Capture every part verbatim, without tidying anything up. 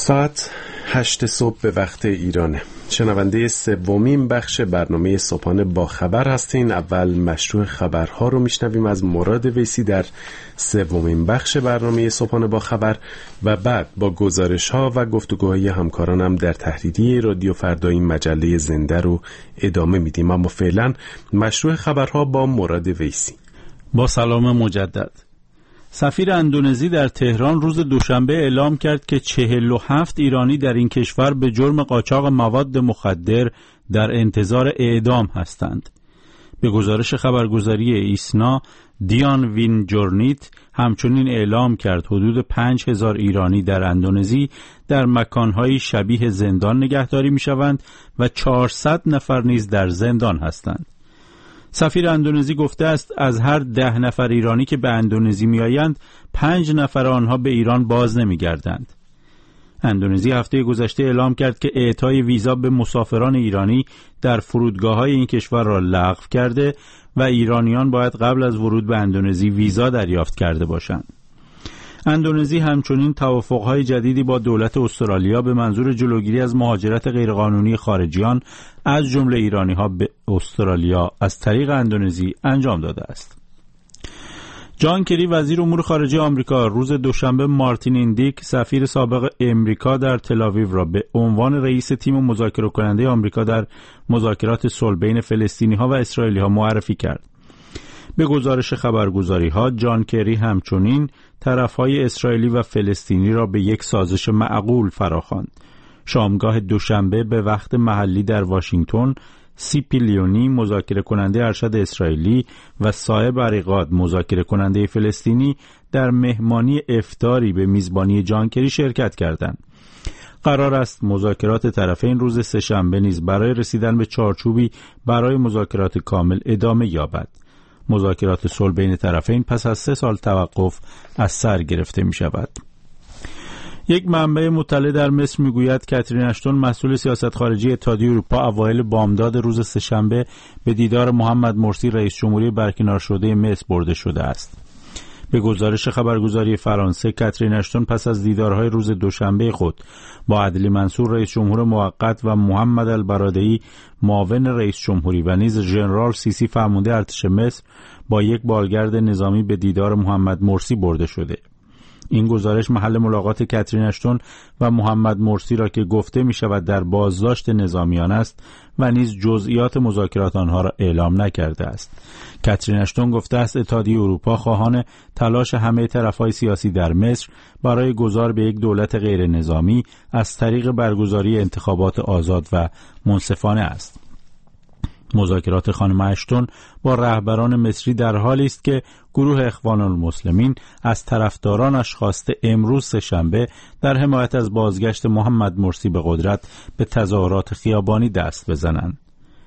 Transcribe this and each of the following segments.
ساعت هشت صبح به وقت ایرانه. شنونده سومین بخش برنامه صبحانه با خبر هستین. اول مشروع خبرها رو میشنویم از مراد ویسی در سومین بخش برنامه صبحانه با خبر و بعد با گزارش ها و گفتگوهای همکارانم در تحریریه رادیو فردا این مجله زنده رو ادامه میدیم. اما فعلا مشروع خبرها با مراد ویسی. با سلام مجدد. سفیر اندونزی در تهران روز دوشنبه اعلام کرد که چهل و هفت ایرانی در این کشور به جرم قاچاق مواد مخدر در انتظار اعدام هستند. به گزارش خبرگزاری ایسنا، دیان وینجورنیت همچنین اعلام کرد حدود پنج هزار ایرانی در اندونزی در مکانهای شبیه زندان نگهداری می شوند و چهارصد نفر نیز در زندان هستند. سفیر اندونزی گفته است از هر ده نفر ایرانی که به اندونزی می آیند، پنج نفر آنها به ایران باز نمی گردند. اندونزی هفته گذشته اعلام کرد که اعطای ویزا به مسافران ایرانی در فرودگاه‌های این کشور را لغو کرده و ایرانیان باید قبل از ورود به اندونزی ویزا دریافت کرده باشند. اندونزی همچنین توافق‌های جدیدی با دولت استرالیا به منظور جلوگیری از مهاجرت غیرقانونی خارجیان از جمله ایرانی‌ها به استرالیا از طریق اندونزی انجام داده است. جان کری وزیر امور خارجه آمریکا روز دوشنبه مارتین ایندیک سفیر سابق امریکا در تل‌آویو را به عنوان رئیس تیم مذاکره کننده آمریکا در مذاکرات صلح بین فلسطینی‌ها و اسرائیلی‌ها معرفی کرد. به گزارش خبرگزاری‌ها، جان کری همچنین طرف‌های اسرائیلی و فلسطینی را به یک سازش معقول فراخواند. شامگاه دوشنبه به وقت محلی در واشنگتن، سیپی لیونی مذاکره کننده ارشد اسرائیلی و صاحب عریقات مذاکره کننده فلسطینی در مهمانی افطاری به میزبانی جان کری شرکت کردند. قرار است مذاکرات طرفین روز سه‌شنبه نیز برای رسیدن به چارچوبی برای مذاکرات کامل ادامه یابد. مذاکرات صلح بین طرفین پس از سه سال توقف از سر گرفته می شود. یک منبع مطلع در مصر میگوید کاترین اشتون مسئول سیاست خارجی اتحادیه اروپا اوایل بامداد روز سه‌شنبه به دیدار محمد مرسی رئیس جمهوری برکنار شده مصر برده شده است. به گزارش خبرگزاری فرانسه، کاترین اشتون پس از دیدارهای روز دوشنبه خود با عدلی منصور رئیس جمهور موقت و محمد البرادعی معاون رئیس جمهوری و نیز ژنرال سیسی فرمانده ارتش مصر با یک بالگرد نظامی به دیدار محمد مرسی برده شده. این گزارش محل ملاقات کاترین اشتون و محمد مرسی را که گفته می شود در بازداشت نظامیان است و نیز جزئیات مذاکرات آنها را اعلام نکرده است. کاترین اشتون گفته است اتحادیه اروپا خواهان تلاش همه طرفهای سیاسی در مصر برای گذار به یک دولت غیر نظامی از طریق برگزاری انتخابات آزاد و منصفانه است. مذاکرات خانم اشتون با رهبران مصری در حالی است که گروه اخوان المسلمین از طرفدارانش خواسته امروز سه‌شنبه در حمایت از بازگشت محمد مرسی به قدرت به تظاهرات خیابانی دست بزنند.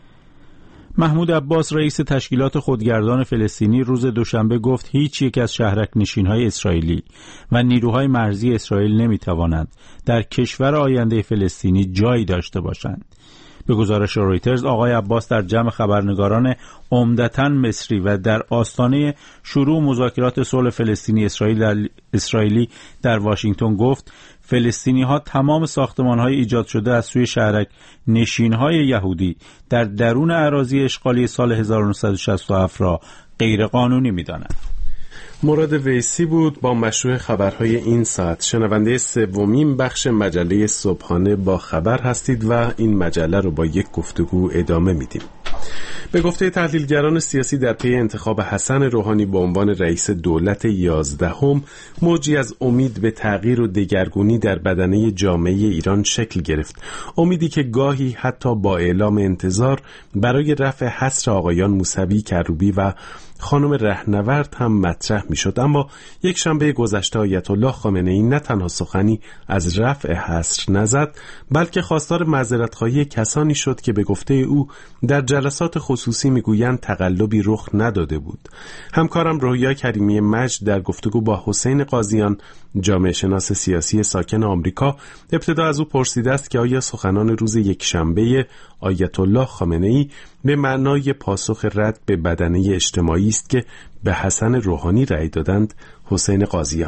محمود عباس رئیس تشکیلات خودگردان فلسطینی روز دوشنبه گفت هیچ یک از شهرک نشین‌های اسرائیلی و نیروهای مرزی اسرائیل نمی‌توانند در کشور آینده فلسطینی جایی داشته باشند. به گزارش رویترز، آقای عباس در جمع خبرنگاران عمدتاً مصری و در آستانه شروع مذاکرات صلح فلسطینی اسرائیل در اسرائیلی در واشنگتن گفت فلسطینی‌ها تمام ساختمان‌های ایجاد شده از سوی شهرک نشین‌های یهودی در درون اراضی اشغالی سال هزار و نهصد و شصت و هفت را غیرقانونی می‌دانند. مراد ویسی بود با مشروع خبرهای این ساعت. شنونده سومین بخش مجله صبحانه با خبر هستید و این مجله رو با یک گفتگو ادامه میدیم. به گفته تحلیلگران سیاسی در پی انتخاب حسن روحانی به عنوان رئیس دولت یازدهم، موجی از امید به تغییر و دگرگونی در بدنه جامعه ایران شکل گرفت. امیدی که گاهی حتی با اعلام انتظار برای رفع حصر آقایان موسوی کروبی و خانم رهنورد هم مطرح می شد. اما یک شنبه گذشته آیت الله خامنه‌ای نه تنها سخنی از رفع حصر نزد، بلکه خواستار معذرت‌خواهی کسانی شد که به گفته او در جلسات خصوصی میگویند تقلبی رخ نداده بود. همکارم رویا کریمی مجد در گفتگو با حسین قاضیان، جامعه شناس سیاسی ساکن آمریکا، ابتدا از او پرسیده است که آیا سخنان روز یک شنبه آیت الله خامنه‌ای به معنای پاسخ رد به بدنه اجتماعی است که به حسن روحانی رأی دادند. حسین قاضیان: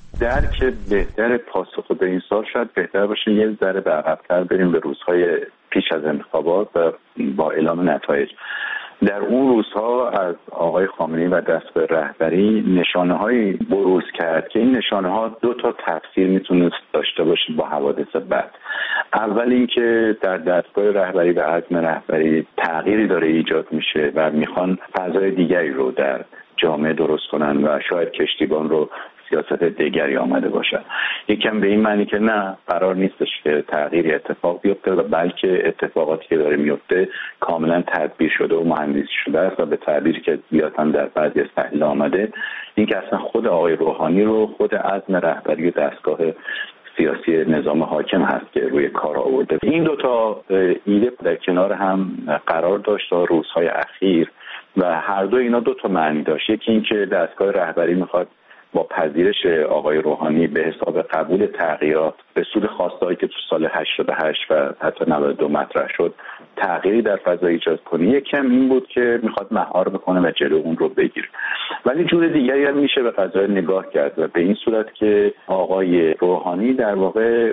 درک بهتر پاسخ به این سوال شاید بهتر باشه یه ذره به عقب‌تر بریم به روزهای پیش از انتخابات و با اعلام نتایج. در اون روزها از آقای خامنه‌ای و دستگاه رهبری نشانه‌هایی بروز کرد که این نشانه‌ها دو تا تفسیر میتونه داشته باشه با حوادث بعد. اول اینکه در دستگاه رهبری و عزم رهبری تغییری داره ایجاد میشه و میخوان فضای دیگری رو در جامعه درست کنن و شاید کشتیبان رو سیاست دیگری آمده باشد. یکم به این معنی که نه، قرار نیستش که تغییری اتفاق بیفته و بلکه اتفاقاتی که داره میفته کاملا تدبیر شده و مهندسی شده است و به تعبیری که زیاداً در بعضی از تحلیل آمده این که اصلا خود آقای روحانی رو خود عزم رهبری و دستگاه سیاسی نظام حاکم هست که روی کار آورده. این دو تا ایده در کنار هم قرار داشت تا روزهای اخیر و هر دو اینا دو تا معنی داشت. یکی این که دستگاه رهبری میخواد با پذیرش آقای روحانی به حساب قبول تغییرات به سود خواسته‌ای که تو سال هشتاد و هشت و حتی نود و دو مطرح شد تغییری در فضا ایجاد کنه. یکم این بود که میخواد مهار بکنه و جلو اون رو بگیره. ولی جور دیگری هم میشه به قضیه نگاه کرد و به این صورت که آقای روحانی در واقع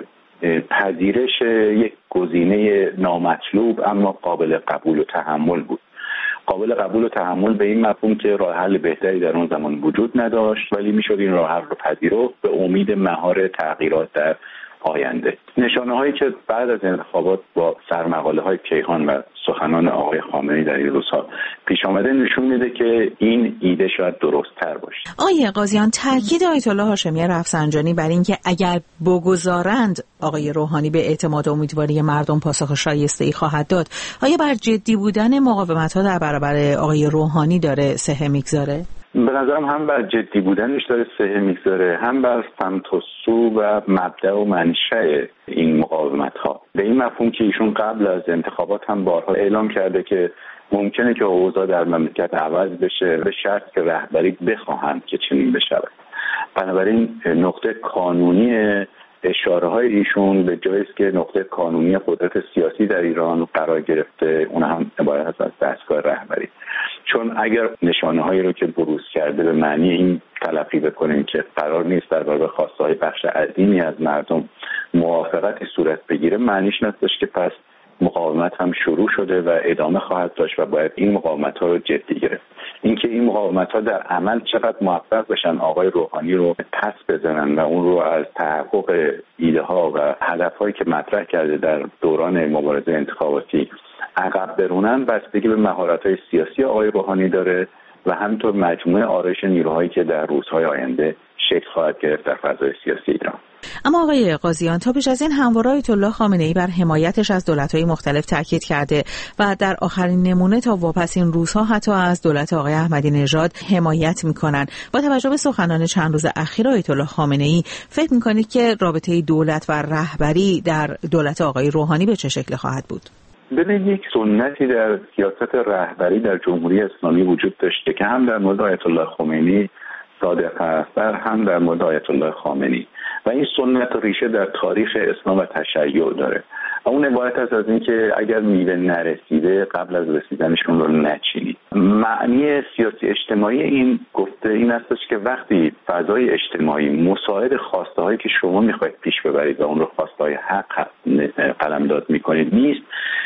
پذیرش یک گزینه نامطلوب اما قابل قبول و تحمل بود. قابل قبول و تحمل به این مفهوم که راه حل بهتری در اون زمان وجود نداشت ولی میشد این راه حل رو پذیرفت به امید مهار تغییرات در آینده. نشانه هایی که بعد از انتخابات با سرمقاله های کیهان و سخنان آقای خامنه‌ای در این روزها پیش آمده نشون میده که این ایده شاید درست تر باشه. آقای قاضیان، تاکید آیت الله هاشمی رفسنجانی بر این که اگر بگذارند آقای روحانی به اعتماد و امیدواری مردم پاسخ شایسته‌ای خواهد داد، آیا بر جدی بودن مقاومت‌ها در برابر آقای روحانی داره سهه میگذاره؟ به نظرم هم بر جدی بودنش داره سهه میگذاره، هم بر سمت و سو و مبدأ و منشأ این مقاومت ها. به این مفهوم که ایشون قبل از انتخابات هم بارها اعلام کرده که ممکنه که اوضاع در مملکت عوض بشه به شرط که رهبری بخواهند که چنین بشود. بنابراین نقطه کانونی اشاره های ایشون به جایی است که نقطه کانونی قدرت سیاسی در ایران قرار گرفته، اون هم عبارت است از دستگاه رهبری. چون اگر نشانه هایی رو که بروز کرده به معنی این تلقی بکنیم که قرار نیست در برابر خواسته های بخش عظیمی از مردم موافقتی صورت بگیره، معنیش نیستش که پس مقاومت هم شروع شده و ادامه خواهد داشت و باید این مقاومت ها رو جدی گرفت. اینکه این مقاومت ها در عمل چقدر موفق بشن آقای روحانی رو پس بزنن و اون رو از تحقق ایده ها و هدف هایی که مطرح کرده در دوران مبارزه انتخاباتی عقب برونن، بستگی به مهارت های سیاسی آقای روحانی داره و همینطور مجموعه آرایش نیروهایی که در روزهای آینده شکل خواهد گرفت در فضای سیاسی ایران. اما آقای قاضیان، تا پیش از این همواره آیت الله خامنه‌ای بر حمایتش از دولت‌های مختلف تاکید کرده و در آخرین نمونه تا واپسین روزها حتی از دولت آقای احمدی نژاد حمایت می‌کنن. با توجه به سخنان چند روز اخیر آیت الله خامنه‌ای، فکر می‌کنید که رابطه دولت و رهبری در دولت آقای روحانی به چه شکل خواهد بود؟ ببینید، یک سنتی در سیاست رهبری در جمهوری اسلامی وجود داشته که هم در مورد آیت الله خمینی صادق است، هم در مورد آیت الله خامنه‌ای، و این سنت ریشه در تاریخ اسلام و تشیع داره. اون عبارت است از این که اگر میوه نرسیده قبل از رسیدنشون رو نچینید. معنی سیاسی اجتماعی این گفته این استش که وقتی فضای اجتماعی مساعد خواسته هایی که شما میخواید پیش ببرید و اون رو خواسته های حق قلمداد میکنید نیست،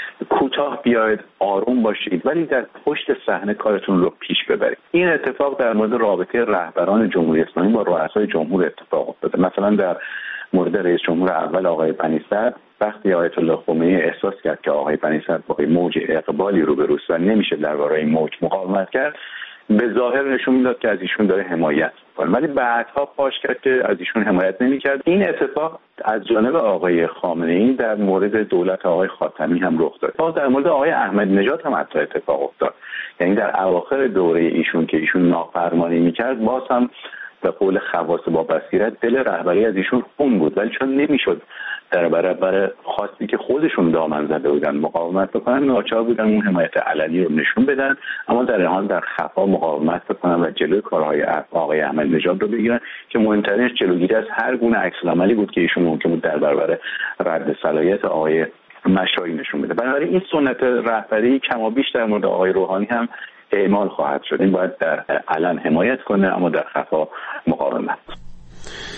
کوتاه بیاید، آروم باشید، ولی در پشت صحنه کارتون رو پیش ببرید. این اتفاق در مورد رابطه رهبران جمهوری اسلامی با رؤسای جمهور اتفاق افتاده. مثلا در مورد رئیس جمهور اول آقای بنی صدر، وقتی آیت الله خمینی احساس کرد که آقای بنی صدر با موج اقبالی روبروست و نمیشه در برابر این موج مقاومت کرد، به ظاهر نشون میداد که از ایشون داره حمایت میکنه، ولی بعدها پاش کرد که از ایشون حمایت نمیکرد. این اتفاق از جانب آقای خامنه‌ای در مورد دولت آقای خاتمی هم رخ داد. باز در مورد آقای احمدی نژاد هم حتی اتفاق افتاد. یعنی در اواخر دوره ایشون که ایشون نافرمانی میکرد، باز هم به قول خواص با بصیرت دل رهبری از ایشون خون بود، ولی چون نمیشد در برابر خواستی که خودشون دامن زده بودن مقاومت بکنن، ناچار بودن اون حمایت علنی رو نشون بدن، اما در حال در خفا مقاومت بکنن و جلوی کارهای آقای احمدی نژاد رو بگیرن که مهمترینش جلوگیری از هر گونه عکس‌العملی بود که ایشون ممکن بود در برابر رد صلاحیت آقای مشایی نشون بده. بنابراین این سنت رهبری کما بیش در مورد آقای روحانی هم اعمال خواهد شد. این باید در علن حمایت کنه اما در خفا مقاومت.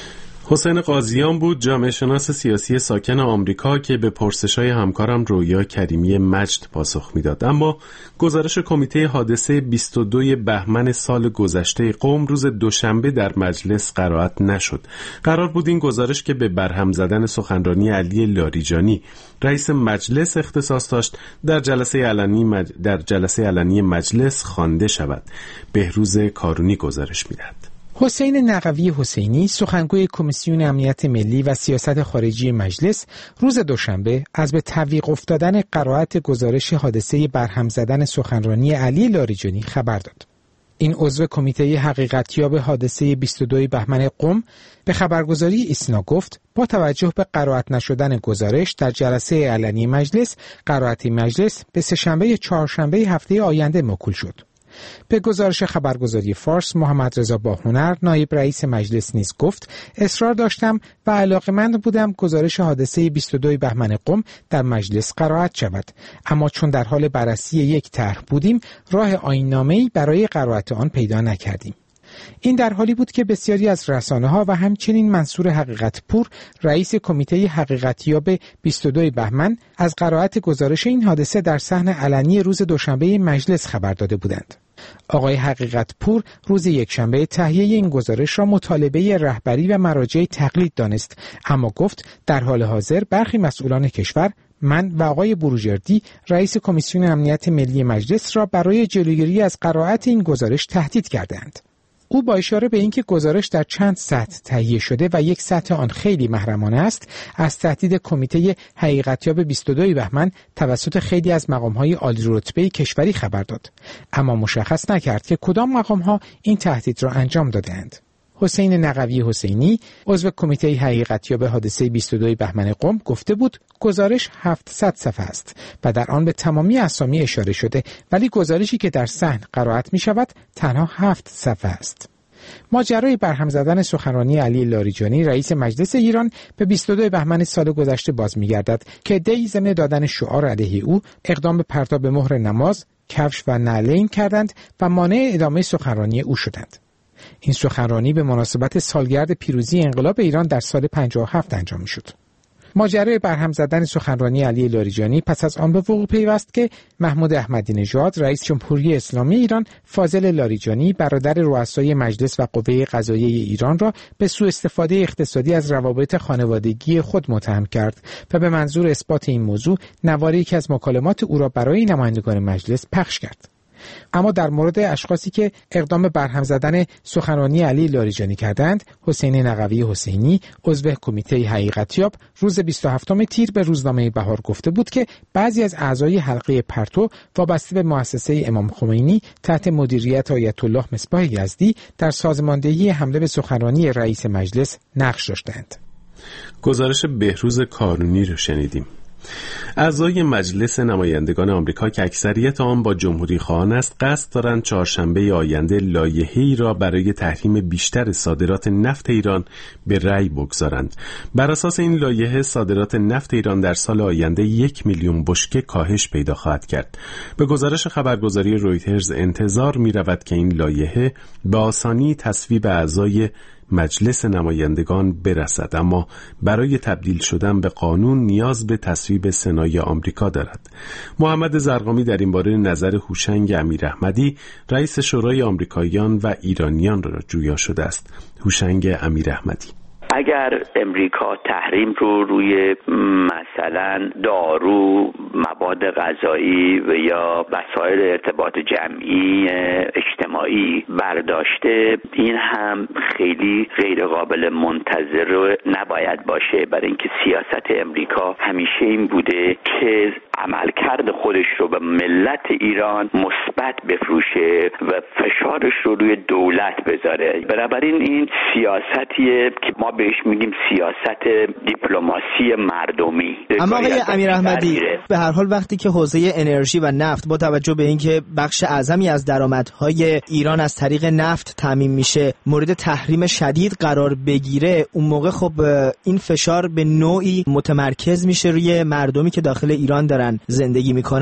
حسین قاضیان بود، جامعه شناس سیاسی ساکن آمریکا که به پرسش‌های همکارم رویا کریمی مجد پاسخ میداد. اما گزارش کمیته حادثه بیست و دو بهمن سال گذشته قم روز دوشنبه در مجلس قرائت نشد. قرار بود این گزارش که به برهم زدن سخنرانی علی لاریجانی رئیس مجلس اختصاص داشت در جلسه علنی مج... در جلسه علنی مجلس خوانده شود. بهروز کارونی گزارش میدهد. حسین نقوی حسینی، سخنگوی کمیسیون امنیت ملی و سیاست خارجی مجلس، روز دوشنبه از به تعویق افتادن قرائت گزارش حادثه برهم زدن سخنرانی علی لاریجانی خبر داد. این عضو کمیته حقیقتیاب حادثه بیست و دو بهمن قم به خبرگزاری ایسنا گفت با توجه به قرائت نشدن گزارش در جلسه علنی مجلس، قرائت مجلس به سه‌شنبه چهارشنبه هفته آینده موکول شد. به گزارش خبرگزاری فارس، محمد رضا باهنر، نایب رئیس مجلس نیز گفت اصرار داشتم و علاقه‌مند بودم گزارش حادثه بیست و دو بهمن قم در مجلس قرائت شود، اما چون در حال بررسی یک طرح بودیم راه آیین‌نامه‌ای برای قرائت آن پیدا نکردیم. این در حالی بود که بسیاری از رسانه‌ها و همچنین منصور حقیقت‌پور، رئیس کمیته حقیقتیاب بیست و دو بهمن، از قرائت گزارش این حادثه در صحن علنی روز دوشنبه مجلس خبر داده بودند. آقای حقیقت‌پور روز یکشنبه تهیه این گزارش را مطالبه رهبری و مراجع تقلید دانست، اما گفت در حال حاضر برخی مسئولان کشور، من و آقای بروجردی رئیس کمیسیون امنیت ملی مجلس را برای جلوگیری از قرائت این گزارش تهدید کردند. او با اشاره به اینکه گزارش در چند سطح تهیه شده و یک سطح آن خیلی محرمانه است، از تهدید کمیته حقیقتیاب بیست و دو بهمن توسط خیلی از مقام‌های عالی رتبه کشوری خبر داد، اما مشخص نکرد که کدام مقام‌ها این تهدید را انجام دادند. حسین نقوی حسینی، عضو کمیته حقیقتیاب حادثه بیست و دو بهمن قم، گفته بود گزارش هفتصد صفحه است و در آن به تمامی اسامی اشاره شده، ولی گزارشی که در صحن قرائت می شود تنها هفت صفحه است. ماجرای برهم زدن سخنرانی علی لاریجانی رئیس مجلس ایران به بیست و دو بهمن سال گذشته باز می‌گردد که عده‌ای ضمن دادن شعار علیه او اقدام به پرتاب مهر نماز، کفش و نعلین کردند و مانع ادامه سخنرانی او شدند. این سخنرانی به مناسبت سالگرد پیروزی انقلاب ایران در سال پنجاه و هفت انجام می‌شد. ماجرای برهم زدن سخنرانی علی لاریجانی پس از آن به وقوع پیوست که محمود احمدی نژاد، رئیس جمهوری اسلامی ایران، فاضل لاریجانی، برادر رؤسای مجلس و قوه قضاییه ایران را به سوء استفاده اقتصادی از روابط خانوادگی خود متهم کرد و به منظور اثبات این موضوع نواری که از مکالمات او را برای نمایندگان مجلس پخش کرد. اما در مورد اشخاصی که اقدام برهم زدن سخنرانی علی لاریجانی کردند، حسین نقوی حسینی، عضو کمیته حقیقتیاب، روز بیست و هفتم تیر به روزنامه بهار گفته بود که بعضی از اعضای حلقه پرتو وابسته به مؤسسه امام خمینی تحت مدیریت آیت الله مصباح یزدی در سازماندهی حمله به سخنرانی رئیس مجلس نقش داشتند. گزارش بهروز کارونی رو شنیدیم. اعضای مجلس نمایندگان آمریکا که اکثریت آن با جمهوری خواهان است، قصد دارند چهارشنبه آینده لایحه‌ای را برای تحریم بیشتر صادرات نفت ایران به رأی بگذارند. بر اساس این لایحه صادرات نفت ایران در سال آینده یک میلیون بشکه کاهش پیدا خواهد کرد. به گزارش خبرگزاری رویترز انتظار می رود که این لایحه به آسانی تصویب اعضای مجلس نمایندگان برسد، اما برای تبدیل شدن به قانون نیاز به تصویب سنای آمریکا دارد. محمد زرقامی در این باره نظر هوشنگ امیراحمدی، رئیس شورای آمریکاییان و ایرانیان را جویا شده است. هوشنگ امیراحمدی: اگر امریکا تحریم رو روی مثلا دارو، مواد غذایی و یا وسایل ارتباط جمعی اجتماعی برداشته، این هم خیلی غیر قابل منتظر نباید باشه، برای اینکه سیاست امریکا همیشه این بوده که عملکرد خودش رو به ملت ایران مثبت بفروشه و فشارش رو روی دولت بذاره. بنابراین این سیاستیه که ما بهش میگیم سیاست دیپلماسی مردمی. اما آقای امیراحمدی، به هر حال وقتی که حوزه انرژی و نفت با توجه به اینکه بخش اعظمی از درآمدهای ایران از طریق نفت تامین میشه مورد تحریم شدید قرار بگیره، اون موقع خب این فشار به نوعی متمرکز میشه روی مردمی که داخل ایران دارن زندگی میکنن. خب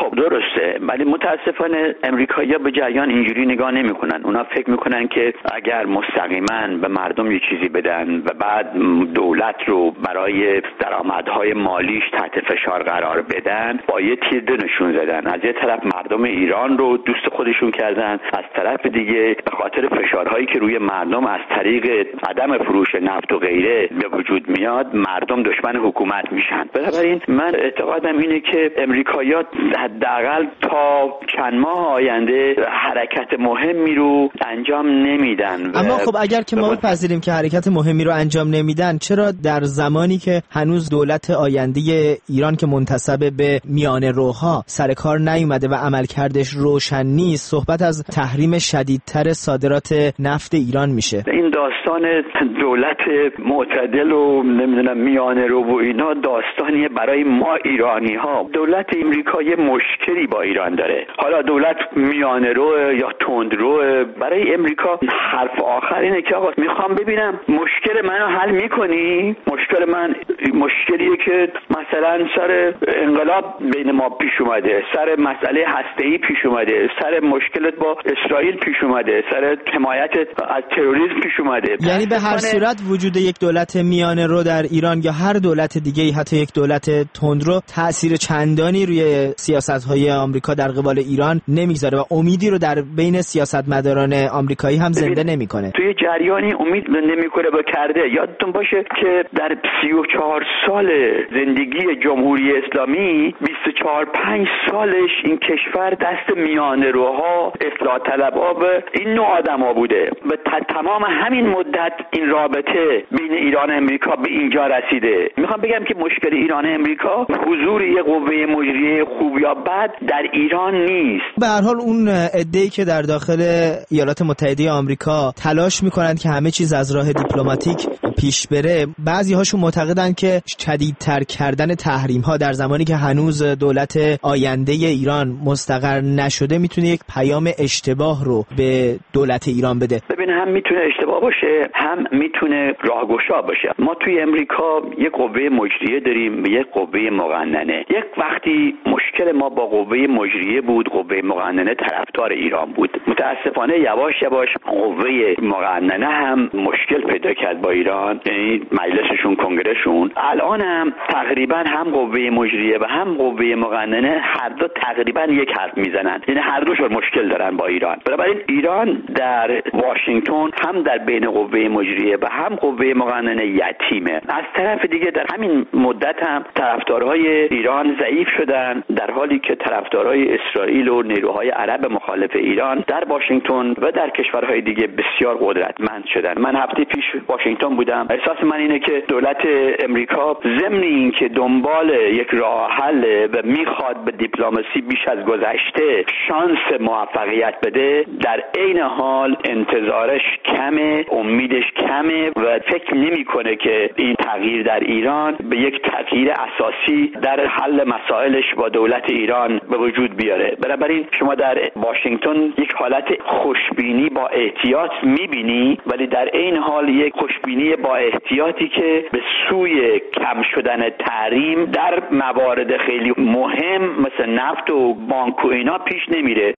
خب درسته، ولی متاسفانه امریکایی‌ها به جریان اینجوری نگاه نمی‌کنن. اونا فکر می‌کنن که اگر مستقیما به مردم یه چیزی بدن و بعد دولت رو برای درآمدهای مالیش تحت فشار قرار بدن، با یه تیر نشون زدن. از یه طرف مردم ایران رو دوست خودشون کردن، از طرف دیگه به خاطر فشارهایی که روی مردم از طریق عدم فروش نفت و غیره به وجود میاد، مردم دشمن حکومت میشن. بنابراین من اعتقادم اینه که امریکایی‌ها حداقل تا چند ماه آینده حرکت مهمی رو انجام نمیدن. اما خب اگر که ما بپذیریم که حرکت مهمی رو انجام نمیدن، چرا در زمانی که هنوز دولت آینده ایران که منتسب به میانه روها سر کار نیومده و عملکردش روشن نیست، صحبت از تحریم شدیدتر صادرات نفت ایران میشه؟ این داستان دولت معتدل و نمیدونم میانه رو و اینا داستانیه برای ما ایرانی ها. دولت امریکا یه مشکلی با ایران داره. حالا دولت میانه رو یا تند رو، برای امریکا حرف آخر اینه که آقا میخوام ببینم مشکل منو حل میکنی. مشکل من مشکلیه که مثلا سر انقلاب بین ما پیش اومده، سر مسئله هسته‌ای پیش اومده، سر مشکلت با اسرائیل پیش اومده، سر حمایت از تروریسم پیش اومده. یعنی به هر صورت وجود یک دولت میانه رو در ایران یا هر دولت دیگه‌ای، حتی یک دولت تندرو، تأثیر چندانی روی سیاست‌های آمریکا در قبال ایران نمیگذاره و امیدی رو در بین سیاستمداران آمریکایی هم زنده نمیکنه. توی جریانی امید نمیکنه با کرده. یادتون باشه که در سی و چهار سال زندگی جمهوری اسلامی بیست و چهار پنج سالش این کشور دست میانه روها، اصلاح طلبها به این نوع آدما بوده. به تمام همین مدت این رابطه بین ایران و امریکا به اینجا رسیده. میخوام بگم که مشکل ایران و امریکا حضور یک قوه مجریه خوب یا بد در ایران نیست. به هر حال اون عده‌ای که در داخل ایالات متحده آمریکا تلاش میکنند که همه چیز از راه دیپلماتیک پیش بره، بعضی هاشون معتقدن که شدیدتر کردن تحریم ها در زمانی که هنوز دولت آینده ایران مستقر نشده میتونه یک پیام اشتباه رو به دولت ایران بده. ببین، هم میتونه اشتباه باشه، هم میتونه راهگشا باشه. ما توی امریکا یک قوه مجریه داریم، یک قوه مقننه. یک وقتی مشکل ما با قوه مجریه بود، قوه مقننه طرفدار ایران بود. متاسفانه یواش یواش قوه مقننه هم مشکل پیدا کرد با ایران، یعنی مجلسشون، کنگرهشون. الان هم تقریبا هم قوه مجریه و هم قوه مقننه هر دو تقریبا یک حرف میزنن، یعنی هر دوشون مشکل دارن با ایران. بنابراین ایران در واشنگتن هم در بین قوه مجریه و هم قوه مقننه یتیمه. از طرف دیگه در همین مدت هم طرفدارهای ایران ضعیف شدن، در حالی که طرفدارهای اسرائیل و نیروهای عرب مخالف ایران در واشنگتن و در کشورهای دیگه بسیار قدرتمند شدن. من هفته پیش واشنگتن بودم. احساس من اینه که دولت امریکا ضمن این که دنبال یک راه حل و میخواد به دیپلماسی بیش از گذشته شانس موفقیت بده، در عین حال انتظارش کمه، امیدش کمه و فکر نمیکنه که این تغییر در ایران به یک تغییر اساسی در حل مسائلش با دولت ایران به وجود بیاره. بنابراین شما در واشنگتن یک حالت خوشبینی با احتیاط میبینی، ولی در عین حال یک خوشبینی با احتیاطی که به سوی کم شدن تحریم در موارد خیلی مهم مثل نفت و بانک و اینا پیش نمیره.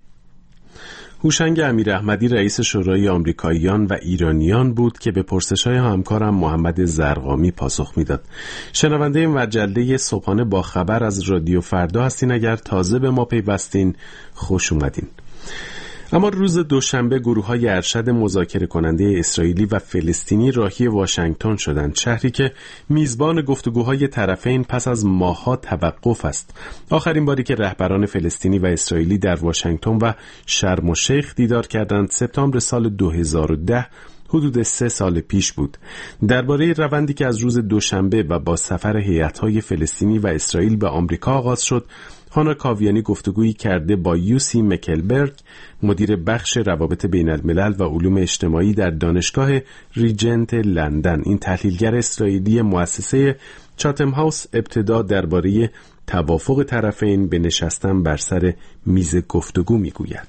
هوشنگ امیراحمدی رئیس شورای آمریکاییان و ایرانیان بود که به پرسش‌های همکارم محمد زرقامی پاسخ میداد. شنونده مجله صبحانه با خبر از رادیو فردا هستین. اگر تازه به ما پیوستین، خوش اومدین. اما روز دوشنبه گروه‌های ارشد مذاکره کننده اسرائیلی و فلسطینی راهی واشنگتن شدند، شهری که میزبان گفتگوهای طرفین پس از ماه‌ها توقف است. آخرین باری که رهبران فلسطینی و اسرائیلی در واشنگتن و شرم الشیخ دیدار کردند سپتامبر سال دو هزار و ده، حدود سه سال پیش بود. درباره روندی که از روز دوشنبه و با سفر هیئت‌های فلسطینی و اسرائیل به آمریکا آغاز شد، هانا کاویانی گفتگویی کرده با یوسی مکلبرگ، مدیر بخش روابط بین الملل و علوم اجتماعی در دانشگاه ریجنت لندن. این تحلیلگر اسرائیلی مؤسسه چاتم هاوس ابتدا درباره توافق طرفین به نشستن بر سر میز گفتگو میگوید.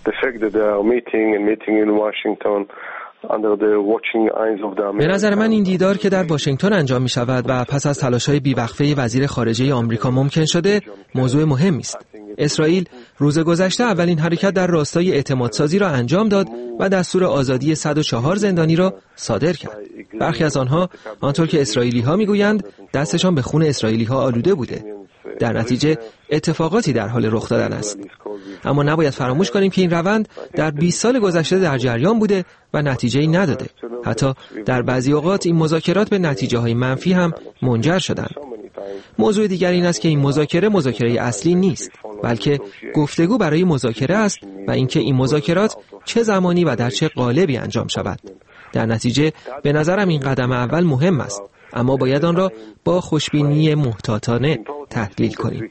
به نظر من این دیدار که در واشنگتن انجام می شود و پس از تلاش‌های بی‌وقفه وزیر خارجه آمریکا ممکن شده، موضوع مهمی است. اسرائیل روز گذشته اولین حرکت در راستای اعتمادسازی را انجام داد و دستور آزادی صد و چهار زندانی را صادر کرد. برخی از آنها آنطور که اسرائیلی‌ها می‌گویند دستشان به خون اسرائیلی‌ها آلوده بوده. در نتیجه اتفاقاتی در حال رخ دادن است. اما نباید فراموش کنیم که این روند در بیست سال گذشته در جریان بوده و نتیجه‌ای نداده. حتی در بعضی اوقات این مذاکرات به نتیجه‌های منفی هم منجر شدند. موضوع دیگر این است که این مذاکره مذاکره اصلی نیست، بلکه گفتگو برای مذاکره است و اینکه این مذاکرات چه زمانی و در چه قالبی انجام شود. در نتیجه به نظرم این قدم اول مهم است، اما باید آن را با خوشبینی محتاطانه تحلیل کنیم.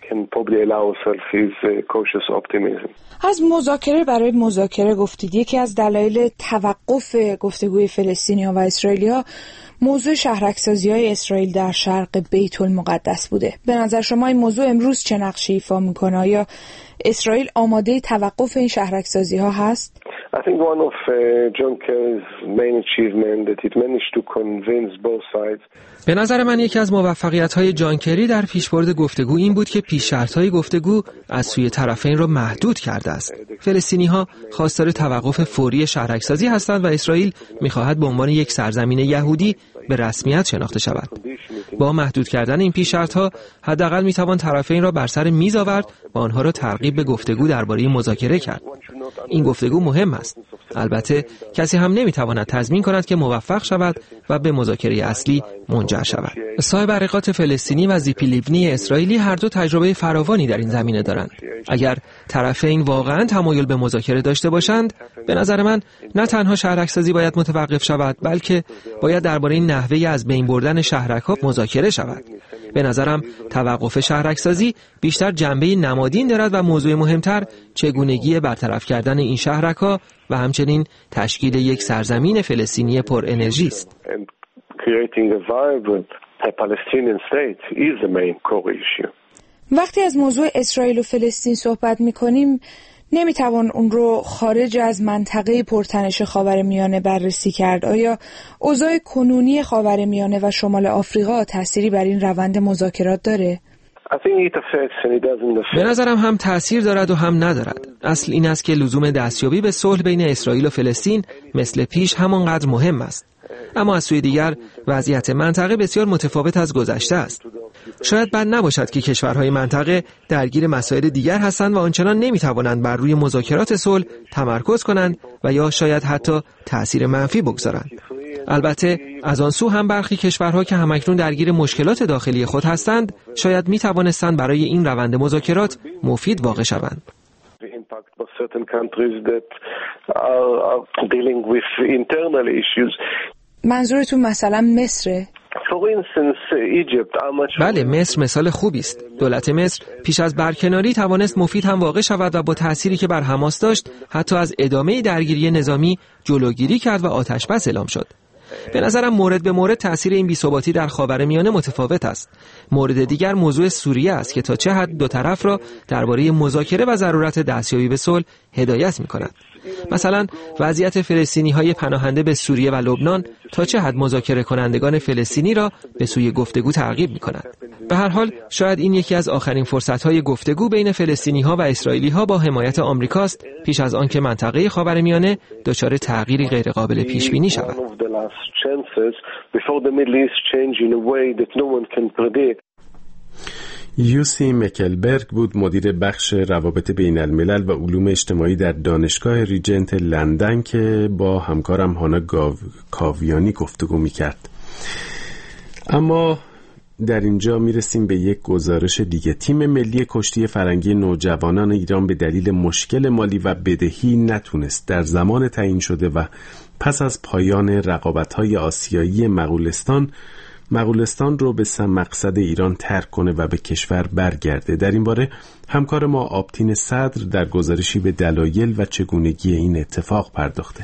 از مذاکره برای مذاکره گفتید. یکی از دلایل توقف گفتگوی فلسطینی‌ها و اسرائیلی‌ها موضوع شهرک‌سازی‌های اسرائیل در شرق بیت المقدس بوده. به نظر شما این موضوع امروز چه نقشی ایفا می‌کنه؟ آیا اسرائیل آماده توقف این شهرک‌سازی‌ها هست؟ I think one of uh, John Kerry's main achievement that it managed to convince both sides. به نظر من یکی از موفقیت‌های جان کری در پیشبرد گفتگو این بود که پیش شرط‌های گفتگو از سوی طرفین را محدود کرده است. فلسطینی‌ها خواستار توقف فوری شهرک‌سازی هستند و اسرائیل می‌خواهد به عنوان یک سرزمین یهودی به رسمیت شناخته شود. با محدود کردن این پیش شرط‌ها حداقل می‌توان طرفین را بر سر میز آورد و آنها را ترغیب به گفتگو درباره مذاکره کرد. این گفتگو مهم است. البته کسی هم نمی‌تواند تضمین کند که موفق شود و به مذاکره اصلی منجر شود. صاحب حقیقت فلسطینی و زیپی لیونی اسرائیلی هر دو تجربه فراوانی در این زمینه دارند. اگر طرفین واقعاً تمایل به مذاکره داشته باشند، به نظر من نه تنها شهرک‌سازی باید متوقف شود، بلکه باید درباره نحوه از بین بردن شهرک‌ها مذاکره شود. به نظرم توقف شهرک‌سازی بیشتر جنبه نمادین دارد و موضوع مهمتر چگونگی برطرف کردن این شهرک‌ها و همچنین تشکیل یک سرزمین فلسطینی پر انرژی است. وقتی از موضوع اسرائیل و فلسطین صحبت می‌کنیم، نمی‌توان اون رو خارج از منطقه پرتنش خاورمیانه بررسی کرد. آیا اوضاع کنونی خاورمیانه و شمال آفریقا تأثیری بر این روند مذاکرات داره؟ به نظرم هم تأثیر دارد و هم ندارد. اصل این است که لزوم دستیابی به صلح بین اسرائیل و فلسطین مثل پیش همانقدر مهم است. اما از سوی دیگر وضعیت منطقه بسیار متفاوت از گذشته است. شاید بد نباشد که کشورهای منطقه درگیر مسائل دیگر هستند و آنچنان نمیتوانند بر روی مذاکرات صلح تمرکز کنند و یا شاید حتی تأثیر منفی بگذارند. البته از آن سو هم برخی کشورها که همکنون درگیر مشکلات داخلی خود هستند شاید میتوانستند برای این روند مذاکرات مفید واقع شوند. منظورتون مثلا مصره؟ بله، مصر مثال خوبی است. دولت مصر پیش از برکناری توانست مفید هم واقع شود و با تأثیری که بر حماس داشت حتی از ادامه درگیری نظامی جلوگیری کرد و آتش بس اعلام شد. به نظرم مورد به مورد تأثیر این بی‌ثباتی در خاورمیانه متفاوت است. مورد دیگر موضوع سوریه است که تا چه حد دو طرف را درباره مذاکره و ضرورت دستیابی به صلح هدایت می‌کند. مثلا وضعیت فلسطینی‌های پناهنده به سوریه و لبنان تا چه حد مذاکره کنندگان فلسطینی را به سوی گفتگو ترغیب می‌کند. به هر حال شاید این یکی از آخرین فرصت‌های گفتگو بین فلسطینی‌ها و اسرائیلی‌ها با حمایت آمریکاست پیش از آن که منطقه خاورمیانه دچار تغییری غیرقابل پیش‌بینی شود. یوسی مکلبرگ بود، مدیر بخش روابط بین الملل و علوم اجتماعی در دانشگاه ریجنت لندن که با همکارم هانا گاو... کاویانی گفتگو میکرد. اما در اینجا میرسیم به یک گزارش دیگه. تیم ملی کشتی فرنگی نوجوانان ایران به دلیل مشکل مالی و بدهی نتونست در زمان تعیین شده و پس از پایان رقابت‌های آسیایی مغولستان مغولستان رو به مقصد ایران ترک کنه و به کشور برگرده. در این باره همکار ما آبتین صدر در گزارشی به دلایل و چگونگی این اتفاق پرداخته.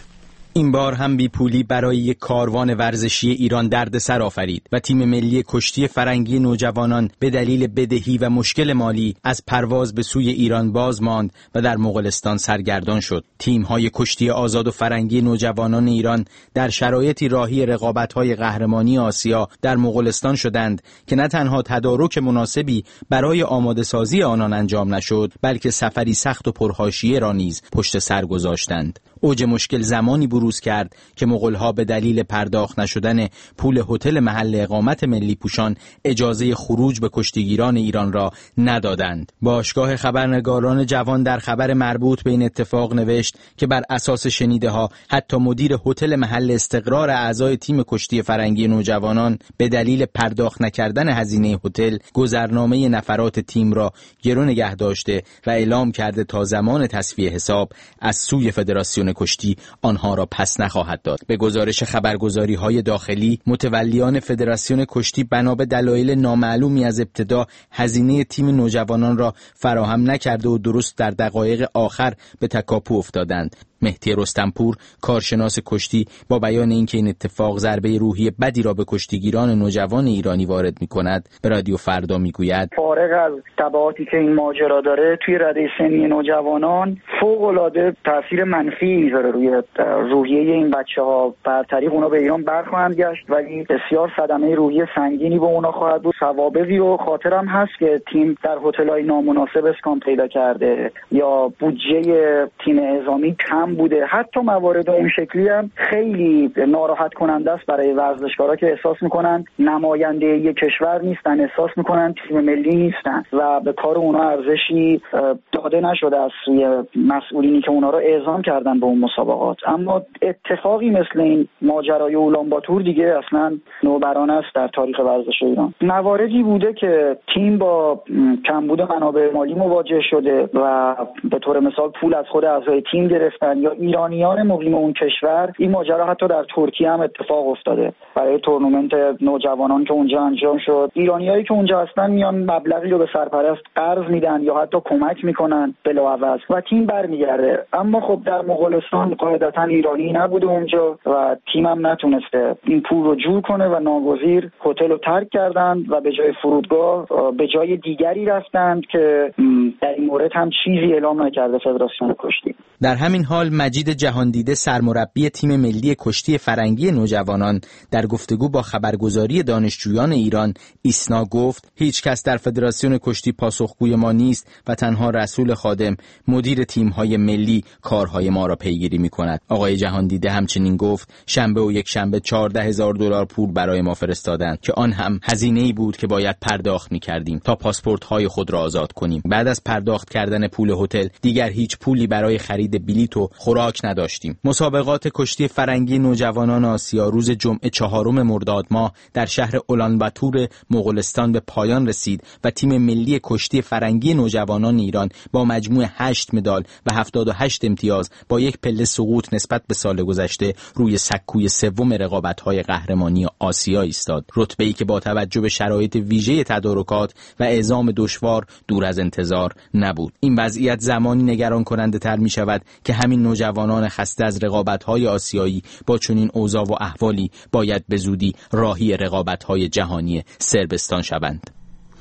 این بار هم بیپولی برای یک کاروان ورزشی ایران دردسر آفرید و تیم ملی کشتی فرنگی نوجوانان به دلیل بدهی و مشکل مالی از پرواز به سوی ایران باز ماند و در مغولستان سرگردان شد. تیم‌های کشتی آزاد و فرنگی نوجوانان ایران در شرایطی راهی رقابت‌های قهرمانی آسیا در مغولستان شدند که نه تنها تدارک مناسبی برای آماده سازی آنان انجام نشد، بلکه سفری سخت و پرحاشیه را نیز پشت سر گذاشتند. اوج مشکل زمانی بروز کرد که مغول‌ها به دلیل پرداخت نشدن پول هتل محل اقامت ملی پوشان اجازه خروج به کشتیگیران ایران را ندادند. باشگاه خبرنگاران جوان در خبر مربوط به این اتفاق نوشت که بر اساس شنیده‌ها حتی مدیر هتل محل استقرار اعضای تیم کشتی فرنگی نوجوانان به دلیل پرداخت نکردن هزینه هتل گذرنامه نفرات تیم را گرو نگه داشته و اعلام کرده تا زمان تصفیه حساب از سوی فدراسیون کشتی آنها را پس نخواهد داد. به گزارش خبرگزاری‌های داخلی، متولیان فدراسیون کشتی بنا به دلایل نامعلومی از ابتدا هزینه تیم نوجوانان را فراهم نکرده و درست در دقایق آخر به تکاپو افتادند. مهدی رستمپور، کارشناس کشتی، با بیان اینکه این اتفاق ضربه روحی بدی را به کشتیگیران نوجوان ایرانی وارد می‌کند، به رادیو فردا میگوید: فارغ از تبعاتی که این ماجرا داره توی رده سنی نوجوانان فوق‌العاده تاثیر منفی میذاره روی روحیه این بچه‌ها. بر طریق اونا به ایران برخواهند گشت، ولی بسیار صدمه روحی سنگینی به اونا خواهد بود. سوابقی و خاطرم هست که تیم در هتل‌های نامناسب اسکان پیدا کرده یا بودجه تیم اعزامی کم بوده. حتی موارد این شکلی هم خیلی ناراحت کننده است برای ورزشکارا که احساس میکنن نماینده یک کشور نیستن، احساس میکنن تیم ملی نیستن و به کار اونا ارزشی داده نشده از سوی مسئولینی که اونا رو اعزام کردن به اون مسابقات. اما اتفاقی مثل این ماجرای اولانباتور دیگه اصلا نوبرانه است در تاریخ ورزش ایران. مواردی بوده که تیم با کمبود منابع مالی مواجه شده و به طور مثال پول از خود اعضای تیم گرفتن یا ایرانیان مقیم اون کشور. این ماجرا حتی در ترکیه هم اتفاق افتاده. برای تورنمنت نوجوانان که اونجا انجام شد، ایرانیایی که اونجا هستن میان مبلغی رو به سرپرست قرض میدن یا حتی کمک میکنن بلاعوض و تیم برمیگرده. اما خب در مغولستان قاعدتا ایرانی نبوده اونجا و تیم هم نتونسته این پول رو جور کنه و ناگزیر هتل رو ترک کردند و به جای فرودگاه به جای دیگری رفتند که در این مورد هم چیزی اعلام نکرده فدراسیون کشتی. در همین حال مجید جهاندیده، سرمربی تیم ملی کشتی فرنگی نوجوانان، در گفتگو با خبرگزاری دانشجویان ایران ایسنا گفت: هیچ کس در فدراسیون کشتی پاسخگوی ما نیست و تنها رسول خادم، مدیر تیم‌های ملی، کارهای ما را پیگیری می‌کند. آقای جهاندیده همچنین گفت شنبه و یک شنبه چهارده هزار دلار پول برای ما فرستادند که آن هم هزینه‌ای بود که باید پرداخت می‌کردیم تا پاسپورت‌های خود را آزاد کنیم. بعد از پرداخت کردن پول هتل دیگر هیچ پولی برای خرید بلیط و خوراک نداشتیم. مسابقات کشتی فرنگی نوجوانان آسیا روز جمعه چهارم مرداد ماه در شهر اولانباتور مغولستان به پایان رسید و تیم ملی کشتی فرنگی نوجوانان ایران با مجموع هشت مدال و هفتاد و هشت امتیاز با یک پله سقوط نسبت به سال گذشته روی سکوی سوم رقابت‌های قهرمانی آسیا ایستاد. رتبه‌ای که با توجه به شرایط ویژه تدارکات و اعزام دشوار دور از انتظار نبود. این وضعیت زمانی نگران کننده تر می شود که همین نوجوانان خسته از رقابت‌های آسیایی با چنین اوضاع و احوالی باید به زودی راهی رقابت‌های جهانی صربستان شوند.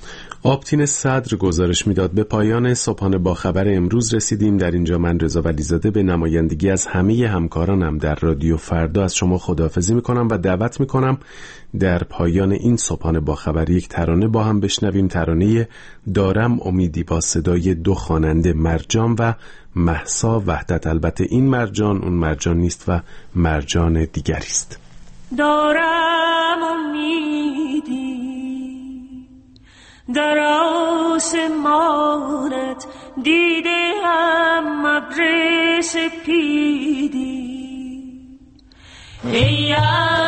آبتین صدر گزارش میداد. به پایان صبحانه با خبر امروز رسیدیم. در اینجا من رضا ولیزاده به نمایندگی از همه همکارانم در رادیو فردا از شما خداحافظی میکنم و دعوت میکنم در پایان این صبحانه با خبر یک ترانه با هم بشنویم. ترانه دارم امیدی با صدای دو خواننده، مرجان و مهسا وحدت. البته این مرجان اون مرجان نیست و مرجان دیگری است. دارم امیدی در آسمانت، دیده هم ابر سپیدی، ای